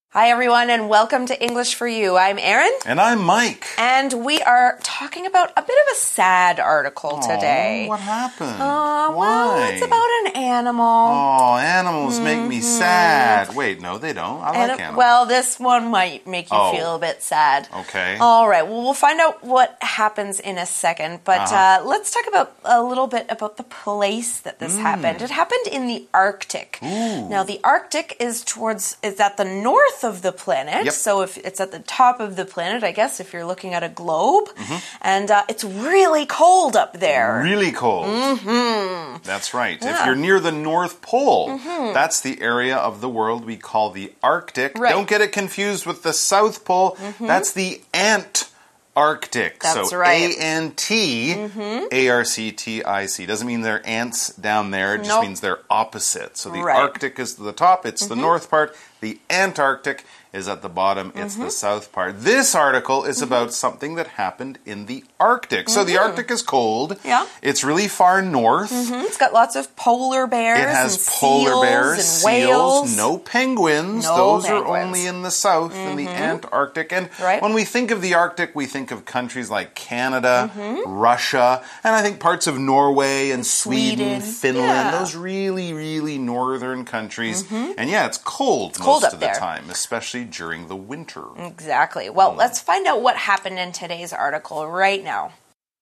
Hi, everyone, and welcome to English for You. I'm Erin. And I'm Mike. And we are talking about a bit of a sad article today. What happened? Why? Well, it's about an animal. Oh, animals make me sad. Wait, no, they don't. I like animals. Well, this one might make you feel a bit sad. Okay. All right. Well, we'll find out what happens in a second. But let's talk about a little bit about the place that this happened. It happened in the Arctic. Ooh. Now, the Arctic is at the north of the planet. Yep. So if it's at the top of the planet, I guess, if you're looking at a globe. And it's really cold up there. Really cold. That's right. Yeah. If you're near the North Pole, that's the area of the world we call the Arctic. Right. Don't get it confused with the South Pole. That's the Antarctic. That's so right. A-N-T-A-R-C-T-I-C. Doesn't mean they're ants down there. It just means they're opposite. So the Arctic is the top. It's the north part. The Antarctic is at the bottom. It's the south part. This article is about something that happened in the Arctic. So the Arctic is cold. Yeah. It's really far north. It's got lots of polar bears. It has and polar bears, and seals, whales. no penguins. No Those penguins. are only in the south, in the Antarctic. And when we think of the Arctic, we think of countries like Canada, Russia, and I think parts of Norway and Sweden, Finland. Yeah. Those really, really northern countries. And yeah, it's cold cold most up of the there. time, especially during the winter. Exactly. Well, let's find out what happened in today's article right now.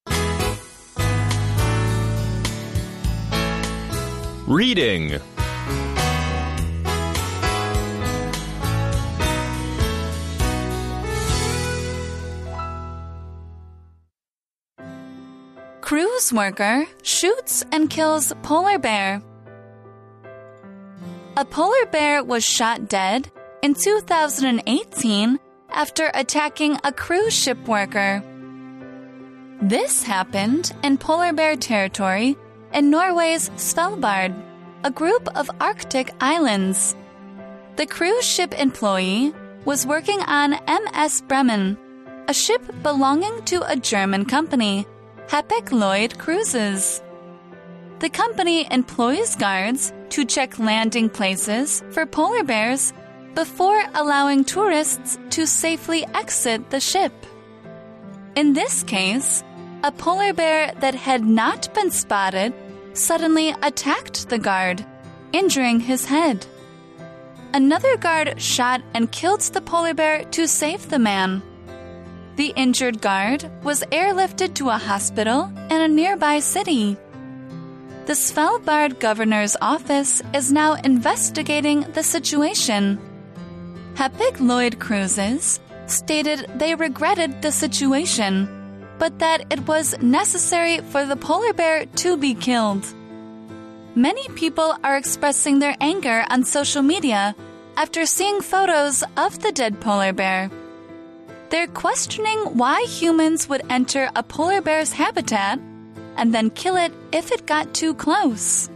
Reading. Cruise worker shoots and kills polar bear. A polar bear was shot dead in 2018 after attacking a cruise ship worker. This happened in polar bear territory in Norway's Svalbard, a group of Arctic islands. The cruise ship employee was working on MS Bremen, a ship belonging to a German company, Hapag-Lloyd Cruises. The company employs guards to check landing places for polar bears before allowing tourists to safely exit the ship. In this case, a polar bear that had not been spotted suddenly attacked the guard, injuring his head. Another guard shot and killed the polar bear to save the man. The injured guard was airlifted to a hospital in a nearby city. The Svalbard governor's office is now investigating the situation. Hapag-Lloyd Cruises stated they regretted the situation, but that it was necessary for the polar bear to be killed. Many people are expressing their anger on social media after seeing photos of the dead polar bear. They're questioning why humans would enter a polar bear's habitat and then kill it if it got too close.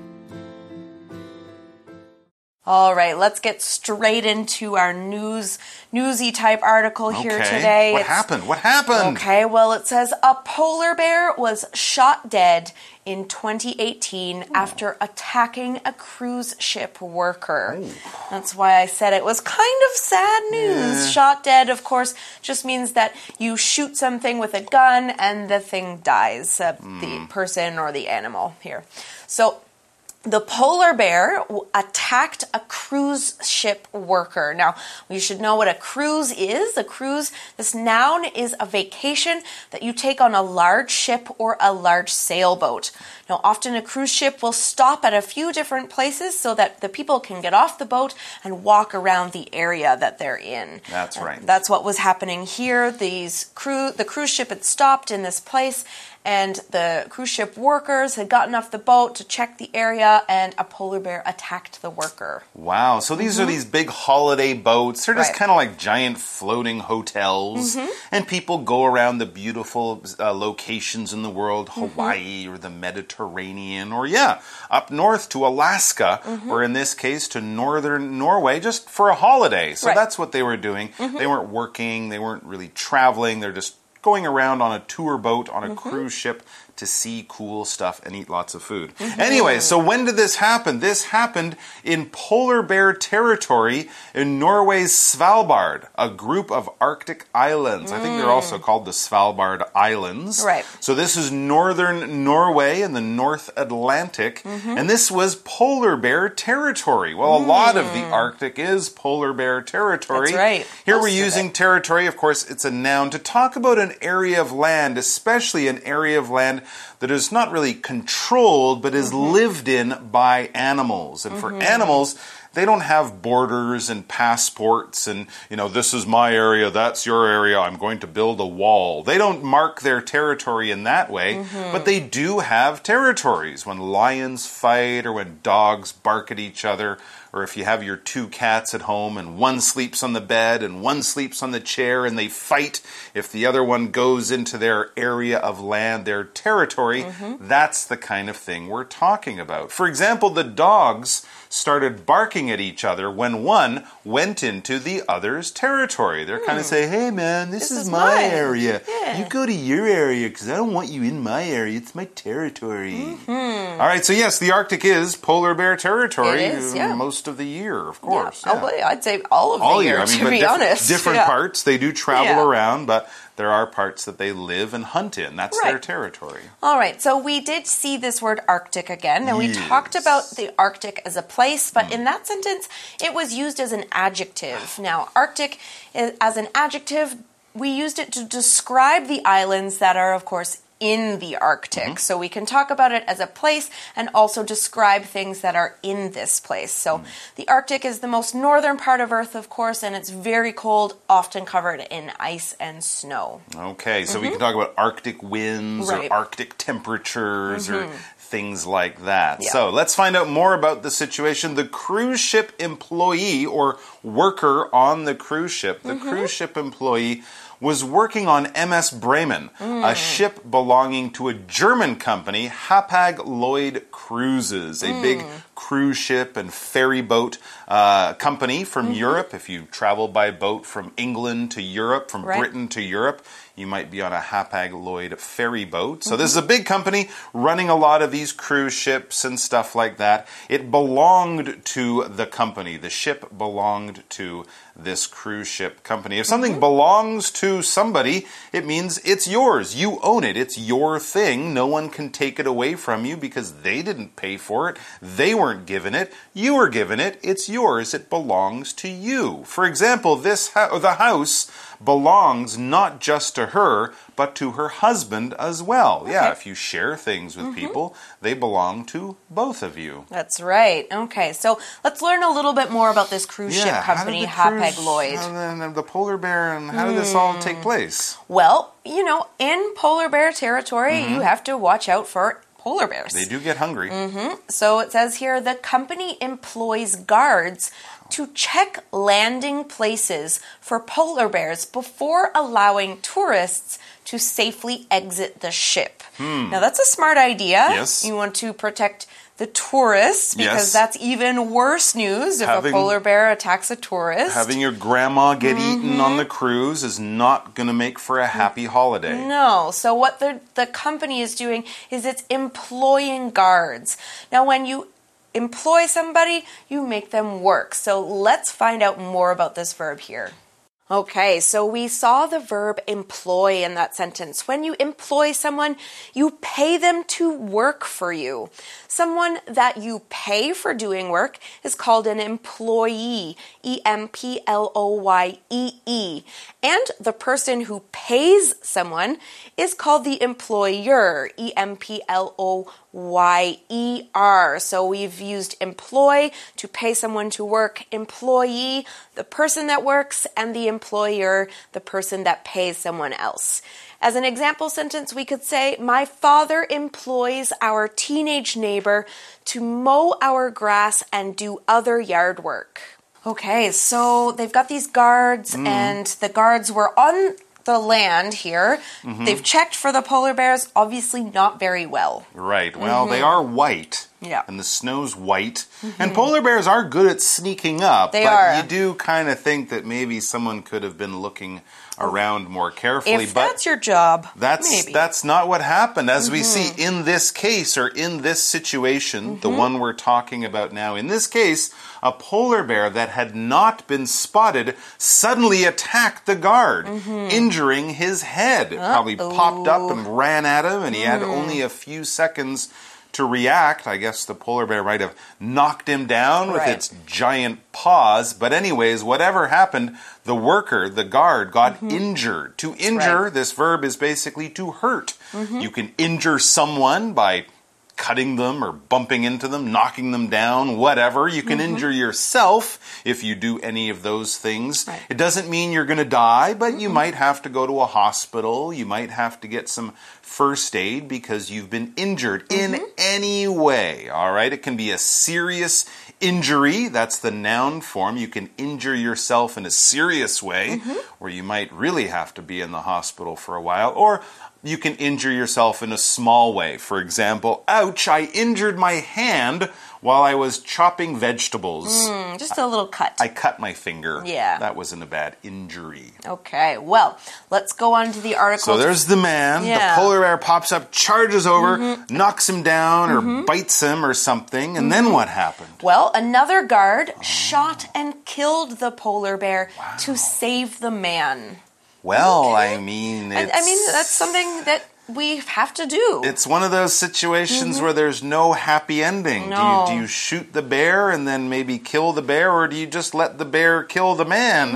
All right, let's get straight into our newsy type article here today. What happened? What happened? Okay, well, it says a polar bear was shot dead in 2018 after attacking a cruise ship worker. That's why I said it was kind of sad news. Yeah. Shot dead, of course, just means that you shoot something with a gun and the thing dies, the person or the animal here. So the polar bear attacked a cruise ship worker. Now, we should know what a cruise is. A cruise, this noun is a vacation that you take on a large ship or a large sailboat. Now, often a cruise ship will stop at a few different places so that the people can get off the boat and walk around the area that they're in. That's right. That's what was happening here. The cruise ship had stopped in this place, and the cruise ship workers had gotten off the boat to check the area, and a polar bear attacked the worker. Wow. So these are these big holiday boats. They're just kind of like giant floating hotels. And people go around the beautiful locations in the world, Hawaii or the Mediterranean, or up north to Alaska, or in this case to northern Norway, just for a holiday. So that's what they were doing. They weren't working. They weren't really traveling. They're just going around on a tour boat, on a cruise ship, to see cool stuff and eat lots of food. Anyway, so when did this happen? This happened in polar bear territory in Norway's Svalbard, a group of Arctic islands. I think they're also called the Svalbard Islands. Right. So this is northern Norway in the North Atlantic, and this was polar bear territory. Well, a lot of the Arctic is polar bear territory. That's right. Here Most we're of using it. territory, of course, it's a noun, to talk about an area of land, especially an area of land that is not really controlled, but is lived in by animals. And for animals, they don't have borders and passports and, this is my area, that's your area, I'm going to build a wall. They don't mark their territory in that way, but they do have territories. When lions fight or when dogs bark at each other, or if you have your two cats at home and one sleeps on the bed and one sleeps on the chair and they fight, if the other one goes into their area of land, their territory, that's the kind of thing we're talking about. For example, the dogs started barking at each other when one went into the other's territory. They're kind of saying, hey man, this is my mine. area. Yeah. You go to your area because I don't want you in my area. It's my territory. All right, so yes, the Arctic is polar bear territory It is, yeah. most of the year, of course. Yeah. Oh, I'd say all of the year, to be honest. Different Yeah. parts, they do travel Yeah. around, but there are parts that they live and hunt in. That's their territory. All right, so we did see this word Arctic again, and we Yes. talked about the Arctic as a place, but in that sentence, it was used as an adjective. Now, Arctic, as an adjective, we used it to describe the islands that are, of course, in the Arctic. So we can talk about it as a place and also describe things that are in this place. So the Arctic is the most northern part of Earth, of course, and it's very cold, often covered in ice and snow. Okay, so we can talk about Arctic winds Right. or Arctic temperatures or things like that. Yeah. So let's find out more about the situation. The cruise ship employee or worker on the cruise ship, the cruise ship employee was working on MS Bremen, a ship belonging to a German company, Hapag-Lloyd Cruises, a big cruise ship and ferry boat company from Europe. If you travel by boat from England to Europe, from Britain to Europe, you might be on a Hapag-Lloyd ferry boat. So this is a big company running a lot of these cruise ships and stuff like that. It belonged to the company. The ship belonged to this cruise ship company. If something belongs to somebody, it means it's yours. You own it. It's your thing. No one can take it away from you because they didn't pay for it. They weren't given it. You were given it. It's yours. It belongs to you. For example, the house belongs not just to her, but to her husband as well. Okay. Yeah, if you share things with people, they belong to both of you. That's right. Okay, so let's learn a little bit more about this cruise ship company, Hapag-Lloyd. And the polar bear, and how did this all take place? Well, in polar bear territory, you have to watch out for polar bears. They do get hungry. So it says here, the company employs guards to check landing places for polar bears before allowing tourists to safely exit the ship. Now, that's a smart idea. Yes. You want to protect the tourists because that's even worse news if a polar bear attacks a tourist. Having your grandma get eaten on the cruise is not going to make for a happy holiday. No. So what the company is doing is it's employing guards. Now, when you employ somebody, you make them work. So let's find out more about this verb here. Okay, so we saw the verb employ in that sentence. When you employ someone, you pay them to work for you. Someone that you pay for doing work is called an employee, E-M-P-L-O-Y-E-E. And the person who pays someone is called the employer, E-M-P-L-O-Y-E-R. So we've used employ to pay someone to work, employee, the person that works, and the employer, the person that pays someone else. As an example sentence, we could say, my father employs our teenage neighbor to mow our grass and do other yard work. Okay, so they've got these guards, and the guards were on the land here. They've checked for the polar bears, obviously not very well. Right. Well, they are white. Yeah. And the snow's white. And polar bears are good at sneaking up. They but are. you do kind of think that maybe someone could have been looking around more carefully. If that's your job, maybe. That's not what happened. As we see in this case, or in this situation, the one we're talking about now, in this case, a polar bear that had not been spotted suddenly attacked the guard, injuring his head. It probably popped up and ran at him, and he had only a few seconds to react. I guess the polar bear might have knocked him down with its giant paws. But anyways, whatever happened, the worker, the guard, got injured. To injure, this verb is basically to hurt. You can injure someone by cutting them or bumping into them, knocking them down, whatever. You can injure yourself if you do any of those things. Right. It doesn't mean you're going to die, but you might have to go to a hospital. You might have to get some first aid because you've been injured in any way. All right? It can be a serious injury. That's the noun form. You can injure yourself in a serious way where you might really have to be in the hospital for a while. Or you can injure yourself in a small way. For example, ouch, I injured my hand while I was chopping vegetables. Just a little cut. I cut my finger. Yeah. That wasn't a bad injury. Okay, well, let's go on to the article. So there's the man. Yeah. The polar bear pops up, charges over, knocks him down or bites him or something. And then what happened? Well, another guard shot and killed the polar bear to save the man. Well, I mean, that's something that we have to do. It's one of those situations where there's no happy ending. No. Do you shoot the bear and then maybe kill the bear, or do you just let the bear kill the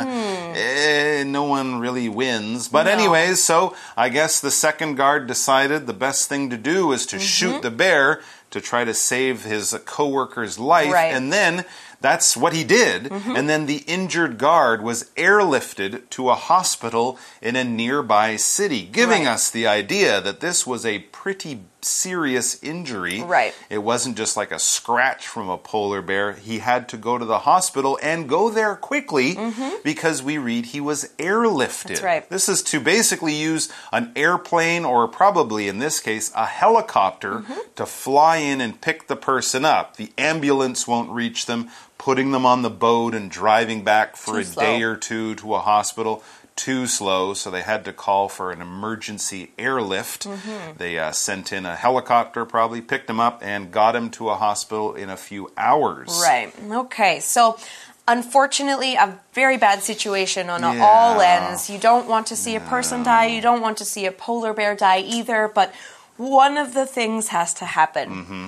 man? No one really wins. But anyways, so I guess the second guard decided the best thing to do is to shoot the bear to try to save his coworker's life. Right. And then that's what he did. And then the injured guard was airlifted to a hospital in a nearby city, giving us the idea that this was a pretty serious injury. Right. It wasn't just like a scratch from a polar bear. He had to go to the hospital and go there quickly because we read he was airlifted. That's right. This is to basically use an airplane, or probably in this case a helicopter, to fly in and pick the person up. The ambulance won't reach them. Putting them on the boat and driving back for a day or two to a hospital, too slow, so they had to call for an emergency airlift. They sent in a helicopter, probably picked him up and got him to a hospital in a few hours. Right. Okay. So, unfortunately, a very bad situation on all ends. You don't want to see a person die. You don't want to see a polar bear die either. But one of the things has to happen.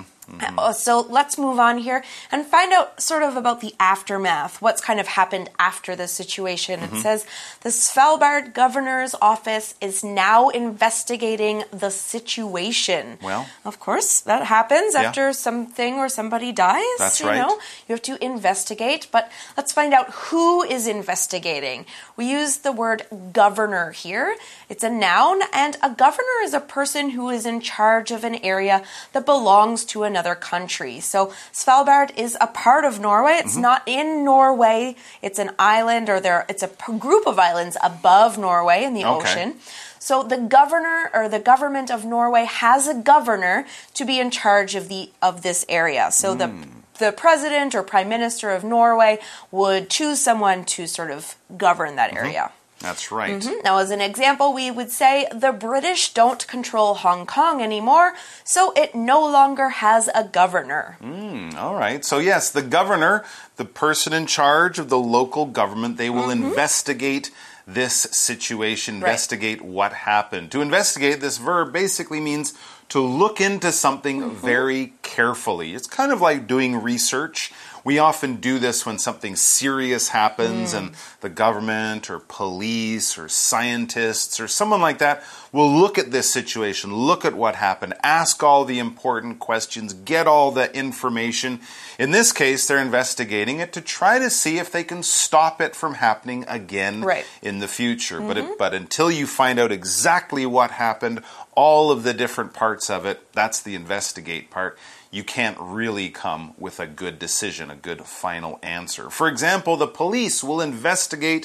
So let's move on here and find out sort of about the aftermath, what's kind of happened after this situation. It says the Svalbard governor's office is now investigating the situation. Well, of course, that happens after something or somebody dies. That's right. You have to investigate, but let's find out who is investigating. We use the word governor here. It's a noun, and a governor is a person who is in charge of an area that belongs to another country. So Svalbard is a part of Norway. It's not in Norway. It's an island, or it's a group of islands above Norway in the ocean. So the governor, or the government of Norway, has a governor to be in charge of this area. So the president or prime minister of Norway would choose someone to sort of govern that area. That's right. Now, as an example, we would say the British don't control Hong Kong anymore, so it no longer has a governor. All right. So yes, the governor, the person in charge of the local government, they will investigate this situation, investigate what happened. To investigate, this verb basically means to look into something very carefully. It's kind of like doing research. We often do this when something serious happens and the government or police or scientists or someone like that will look at this situation, look at what happened, ask all the important questions, get all the information. In this case, they're investigating it to try to see if they can stop it from happening again in the future. But until you find out exactly what happened, all of the different parts of it, that's the investigate part. You can't really come with a good decision, a good final answer. For example, the police will investigate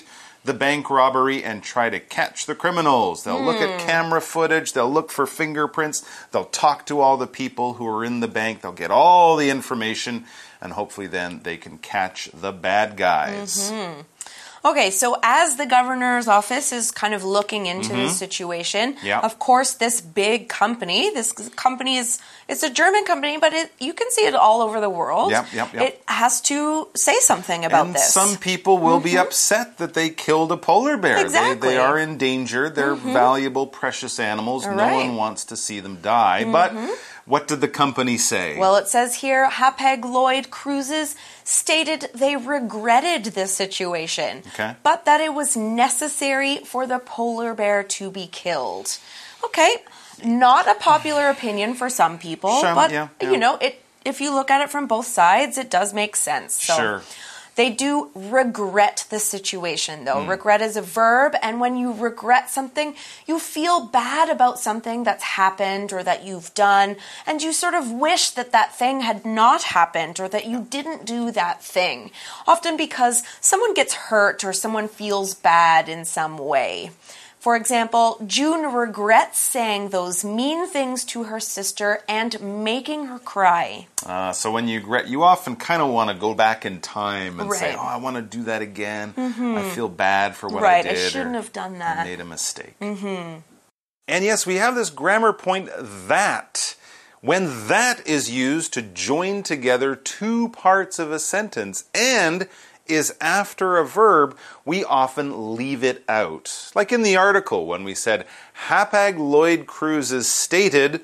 the bank robbery and try to catch the criminals. They'll look at camera footage, they'll look for fingerprints, they'll talk to all the people who are in the bank, they'll get all the information, and hopefully then they can catch the bad guys. Okay, so as the governor's office is kind of looking into this situation, of course, this big company, it's a German company, but you can see it all over the world. It has to say something about this. And some people will be upset that they killed a polar bear. Exactly. They are endangered. They're valuable, precious animals. No one wants to see them die. But what did the company say? Well, it says here, Hapag-Lloyd Cruises stated they regretted this situation, but that it was necessary for the polar bear to be killed. Okay, not a popular opinion for some people, but you know, if you look at it from both sides, it does make sense. So they do regret the situation, though. Regret is a verb, and when you regret something, you feel bad about something that's happened or that you've done, and you sort of wish that that thing had not happened or that you didn't do that thing, often because someone gets hurt or someone feels bad in some way. For example, June regrets saying those mean things to her sister and making her cry. So when you regret, you often kind of want to go back in time and say, oh, I want to do that again. I feel bad for what I did. I shouldn't have done that. I made a mistake. And yes, we have this grammar point, that. When that is used to join together two parts of a sentence and is after a verb, we often leave it out. Like in the article when we said, Hapag-Lloyd Cruises stated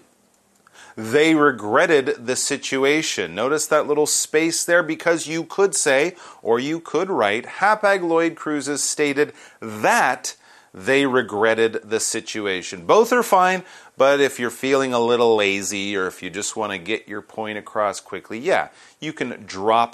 they regretted the situation. Notice that little space there, because you could say, or you could write, Hapag-Lloyd Cruises stated that they regretted the situation. Both are fine, but if you're feeling a little lazy or if you just want to get your point across quickly, you can drop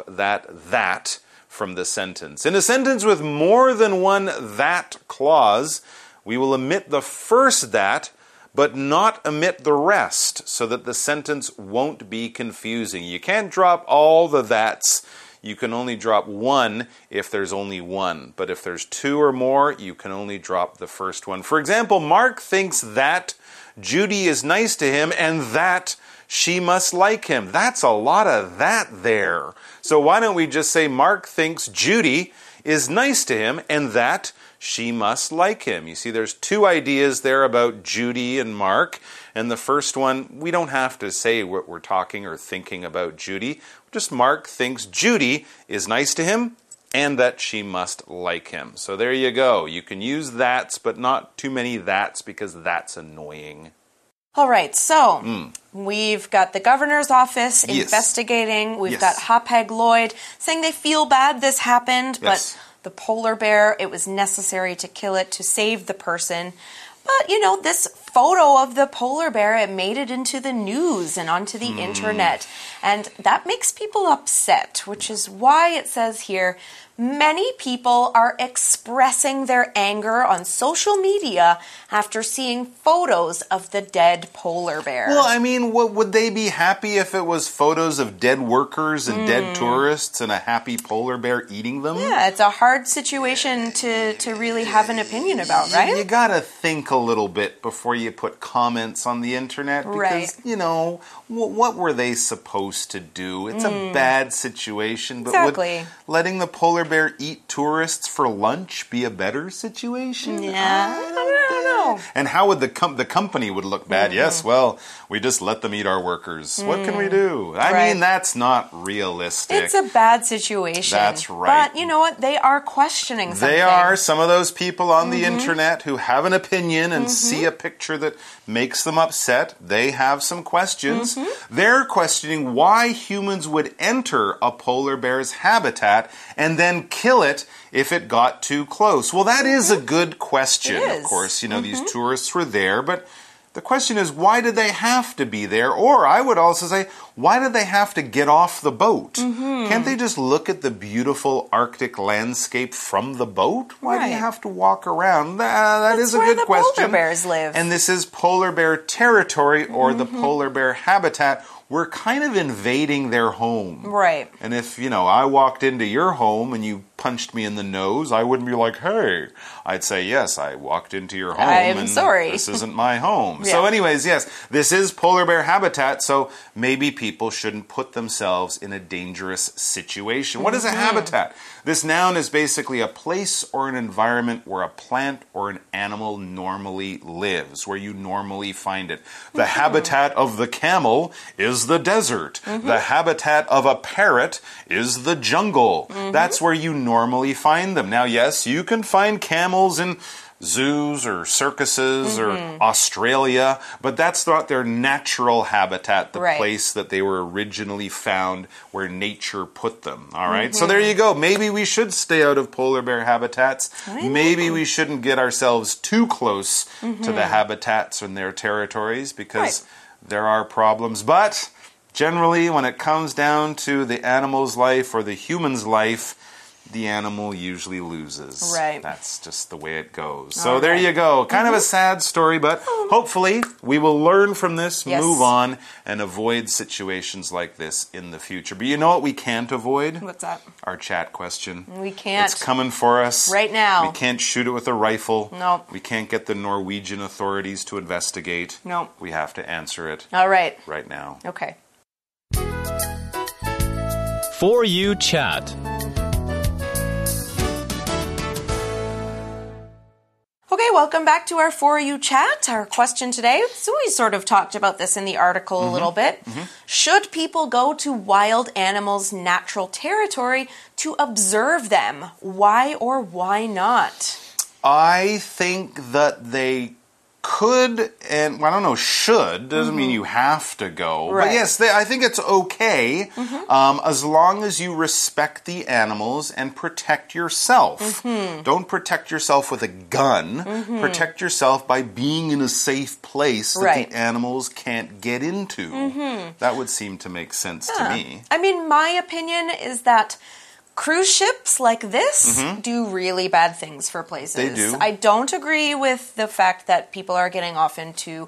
that from the sentence. In a sentence with more than one that clause, we will omit the first that, but not omit the rest, so that the sentence won't be confusing. You can't drop all the that's. You can only drop one if there's only one. But if there's two or more, you can only drop the first one. For example, Mark thinks that Judy is nice to him and that she must like him. That's a lot of that there. So why don't we just say Mark thinks Judy is nice to him and that she must like him. You see, there's two ideas there about Judy and Mark. And the first one, we don't have to say what we're talking or thinking about Judy. Just Mark thinks Judy is nice to him and that she must like him. So there you go. You can use that's, but not too many that's, because that's annoying. All right, so we've got the governor's office investigating. We've got Hapag-Lloyd saying they feel bad this happened, but the polar bear, it was necessary to kill it to save the person. But, you know, this photo of the polar bear, it made it into the news and onto the internet. And that makes people upset, which is why it says here, many people are expressing their anger on social media after seeing photos of the dead polar bear. Well, I mean, would they be happy if it was photos of dead workers and dead tourists and a happy polar bear eating them? Yeah, it's a hard situation to really have an opinion about, right? You gotta think a little bit before you put comments on the internet, because, you know, what were they supposed to do? It's a bad situation, but would letting the polar bear eat tourists for lunch be a better situation? Yeah, I don't know. And how would the company would look bad? Yes, well, we just let them eat our workers. What can we do? I mean, that's not realistic. It's a bad situation. That's right. But you know what? They are questioning something. They are. Some of those people on the internet who have an opinion and see a picture that makes them upset, they have some questions. They're questioning why humans would enter a polar bear's habitat and then kill it if it got too close. Well, that is a good question, of course. You know, these tourists were there, but the question is, why did they have to be there? Or I would also say, why did they have to get off the boat? Can't they just look at the beautiful Arctic landscape from the boat? Why do you have to walk around? That is a good question. That's where the polar bears live. And this is polar bear territory or the polar bear habitat. We're kind of invading their home. Right. And if, you know, I walked into your home and you punched me in the nose, I wouldn't be like, hey. I'd say, yes, I walked into your home. I'm sorry. This isn't my home. Yeah. So anyways, yes, this is polar bear habitat, so maybe people shouldn't put themselves in a dangerous situation. What is a habitat? This noun is basically a place or an environment where a plant or an animal normally lives, where you normally find it. The habitat of the camel is the desert. The habitat of a parrot is the jungle. That's where you normally find them. Now, yes, you can find camels in zoos or circuses or Australia, but that's not their natural habitat, the place that they were originally found, where nature put them. All right, so there you go. Maybe we should stay out of polar bear habitats. Maybe we shouldn't get ourselves too close to the habitats and their territories, because there are problems. But generally, when it comes down to the animal's life or the human's life, the animal usually loses. Right. That's just the way it goes. So there you go. Kind of a sad story, but hopefully we will learn from this, move on, and avoid situations like this in the future. But you know what we can't avoid? What's that? Our chat question. We can't. It's coming for us. Right now. We can't shoot it with a rifle. No. We can't get the Norwegian authorities to investigate. No. We have to answer it All right. right now. Okay. For You Chat. Okay, welcome back to our For You Chat. Our question today, so we sort of talked about this in the article a little bit. Should people go to wild animals' natural territory to observe them? Why or why not? I think that they could, and well, I don't know, should, doesn't mean you have to go. Right. But yes, I think it's okay as long as you respect the animals and protect yourself. Don't protect yourself with a gun. Protect yourself by being in a safe place that the animals can't get into. That would seem to make sense to me. I mean, my opinion is that cruise ships like this do really bad things for places. They do. I don't agree with the fact that people are getting off into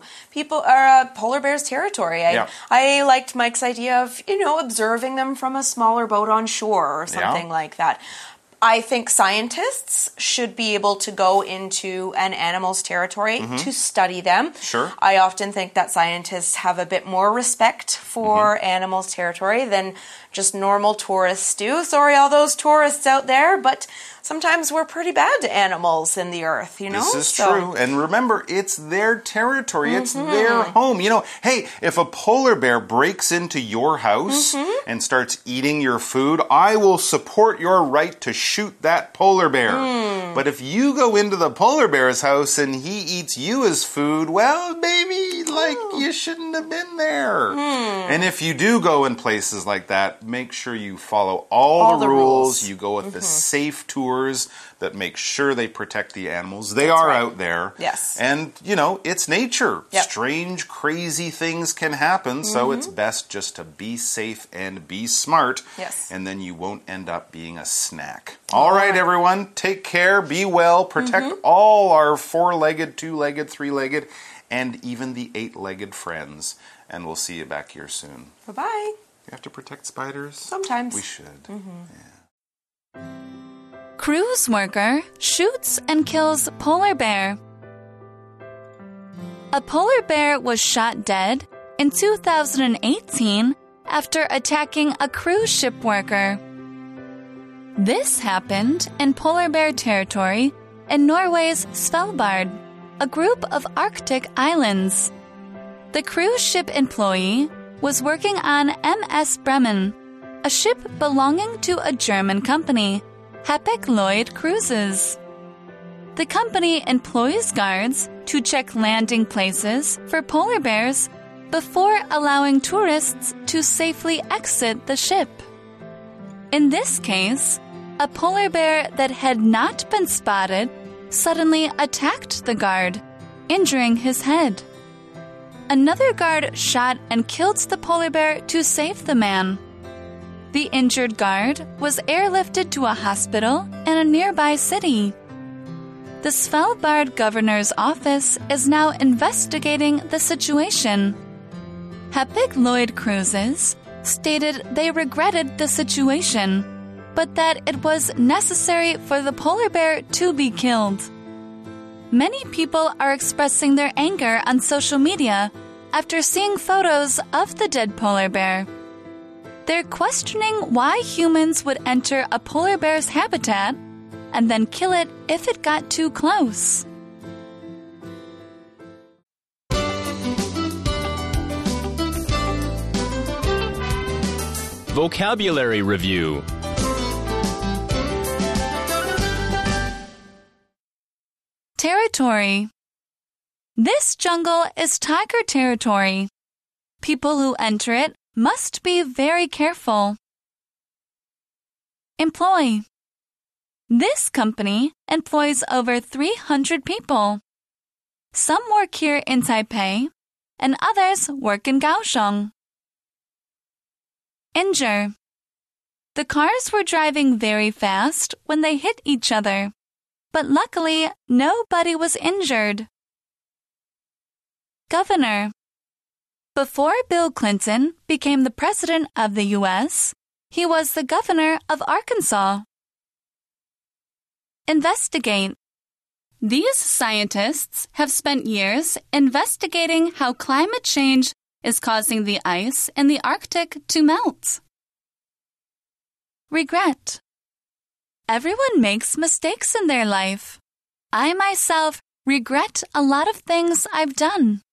polar bears' territory. I liked Mike's idea of, observing them from a smaller boat on shore or something like that. I think scientists should be able to go into an animal's territory to study them. Sure. I often think that scientists have a bit more respect for animals' territory than just normal tourists do. Sorry, all those tourists out there, but sometimes we're pretty bad to animals in the earth, This is true. And remember, it's their territory. It's their home. Hey, if a polar bear breaks into your house and starts eating your food, I will support your right to shoot that polar bear. But if you go into the polar bear's house and he eats you as food, well, baby, you shouldn't have been there. And if you do go in places like that, make sure you follow all the rules. You go with the safe tours that make sure they protect the animals. They are out there. Yes. And, it's nature. Strange, crazy things can happen, so it's best just to be safe and be smart. Yes. And then you won't end up being a snack. All right, everyone. Take care. Be well. Protect all our four-legged, two-legged, three-legged, and even the eight-legged friends. And we'll see you back here soon. Bye-bye. You have to protect spiders? Sometimes. We should. Cruise worker shoots and kills polar bear. A polar bear was shot dead in 2018 after attacking a cruise ship worker. This happened in polar bear territory in Norway's Svalbard, a group of Arctic islands. The cruise ship employee was working on MS Bremen, a ship belonging to a German company, Hapag-Lloyd Cruises. The company employs guards to check landing places for polar bears before allowing tourists to safely exit the ship. In this case, a polar bear that had not been spotted suddenly attacked the guard, injuring his head. Another guard shot and killed the polar bear to save the man. The injured guard was airlifted to a hospital in a nearby city. The Svalbard governor's office is now investigating the situation. Hapag-Lloyd Cruises stated they regretted the situation, but that it was necessary for the polar bear to be killed. Many people are expressing their anger on social media after seeing photos of the dead polar bear. They're questioning why humans would enter a polar bear's habitat and then kill it if it got too close. Vocabulary Review. Territory. This jungle is tiger territory. People who enter it must be very careful. Employ. This company employs over 300 people. Some work here in Taipei, and others work in Kaohsiung. Injure. The cars were driving very fast when they hit each other, but luckily nobody was injured. Governor. Before Bill Clinton became the president of the U.S., he was the governor of Arkansas. Investigate. These scientists have spent years investigating how climate change is causing the ice in the Arctic to melt. Regret. Everyone makes mistakes in their life. I myself regret a lot of things I've done.